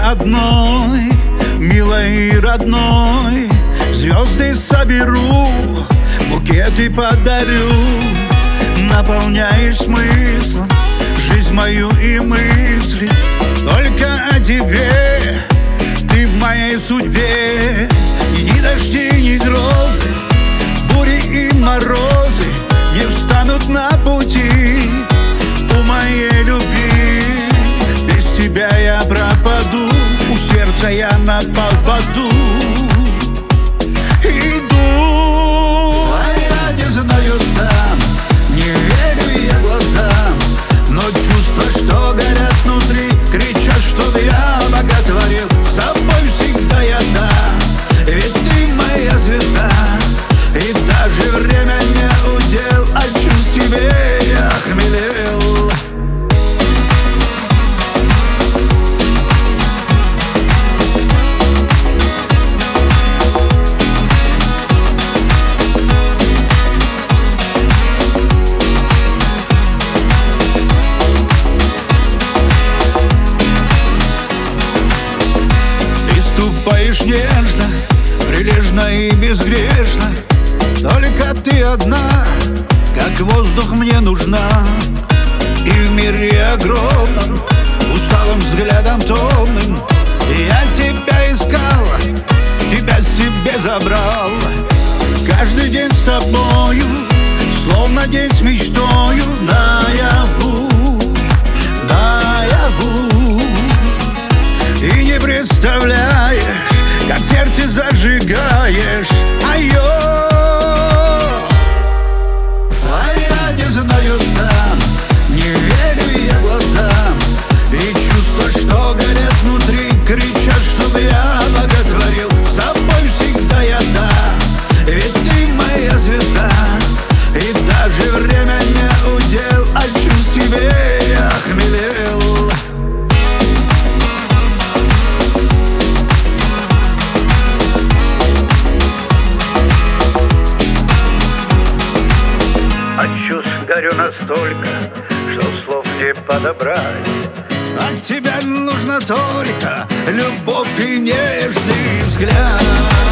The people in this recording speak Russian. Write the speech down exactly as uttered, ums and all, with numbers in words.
одной, милой и родной, звезды соберу, букеты подарю. Наполняешь смыслом жизнь мою и мысли, только о тебе, ты в моей судьбе. И ни дожди, ни грозы, бури и морозы не встанут на пути у моей любви. Без тебя я пропаду, у сердца я на поводу иду. А я не знаю сам, не верю я глазам, но чувства, что горят внутри, кричат, чтоб я боготворил. С тобой всегда я там, ведь ты моя звезда, и даже время не удел, а чувств тебе я охмелел. Ступаешь нежно, прилежно и безгрешно, только ты одна, как воздух мне нужна. И в мире огромном, усталым взглядом томным, я тебя искал, тебя себе забрал. Каждый день с тобою, словно день с мечтою, наяву, наяву. И не представляешь, как сердце зажигаешь, ай-ё. А я не знаю сам, не верю я глазам, и чувства, что горят внутри, кричат, чтоб я боготворил. С тобой всегда я там, ведь ты моя звезда, и даже время не удел, а чувств тебе я охмелел. Горю настолько, что слов не подобрать. От тебя нужно только любовь и нежный взгляд.